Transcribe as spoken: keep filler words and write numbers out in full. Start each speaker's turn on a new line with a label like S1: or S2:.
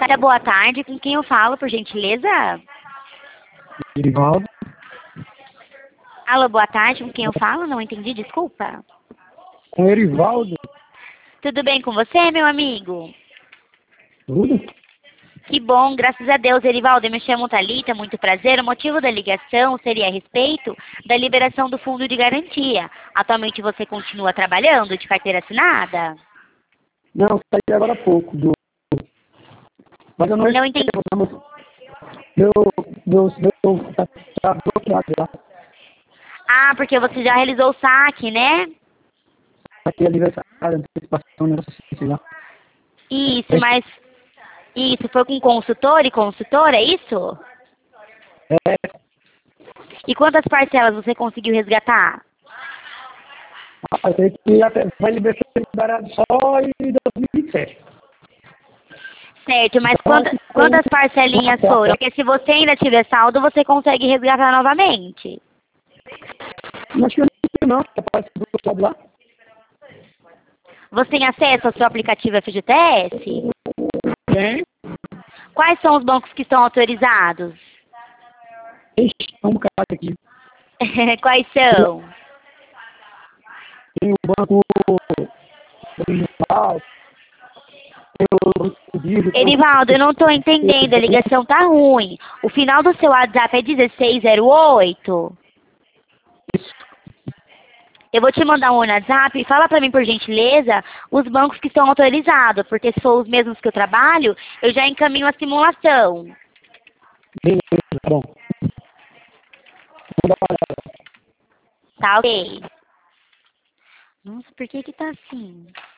S1: Tá, boa tarde, com quem eu falo, por gentileza?
S2: Erivaldo.
S1: Alô, boa tarde, com quem eu falo? Não entendi, desculpa.
S2: Com Erivaldo.
S1: Tudo bem com você, meu amigo?
S2: Tudo?
S1: Que bom, graças a Deus, Erivaldo. Eu me chamo Thalita, muito prazer. O motivo da ligação seria a respeito da liberação do fundo de garantia. Atualmente você continua trabalhando de carteira assinada?
S2: Não, saí agora há pouco. Do... Mas eu não
S1: Não entendi.
S2: recebo. Meu, meu, meu, tá, tá bloqueado lá.
S1: Ah, porque você já realizou o saque, né?
S2: Aqui é aniversário, antecipação, negócio assim, sei lá.
S1: Isso, mas... Isso, foi com consultor e consultora, é isso?
S2: É,
S1: E quantas parcelas você conseguiu resgatar?
S2: rapaz, sei que até vai liberar liberado só em dois mil e vinte e sete.
S1: Certo, mas quantas, quantas parcelinhas foram? Porque se você ainda tiver saldo, você consegue resgatar novamente.
S2: Não acho que eu não, não, capaz de bloqueado lá.
S1: Você tem acesso ao seu aplicativo F G T S?
S2: Tem.
S1: Quais são os bancos que estão autorizados?
S2: Ixi, um bocado aqui.
S1: Quais são?
S2: Tem o banco municipal, tem o Vivo, tem
S1: Erivaldo, eu não estou entendendo, a ligação tá ruim. O final do seu WhatsApp é dezesseis zero oito?
S2: Isso.
S1: Eu vou te mandar um WhatsApp e fala para mim, por gentileza, os bancos que estão autorizados, porque se for os mesmos que eu trabalho, eu já encaminho a simulação.
S2: Beleza, tá bom. Vou dar uma olhada.
S1: Tá ok. Nossa, por que que tá assim?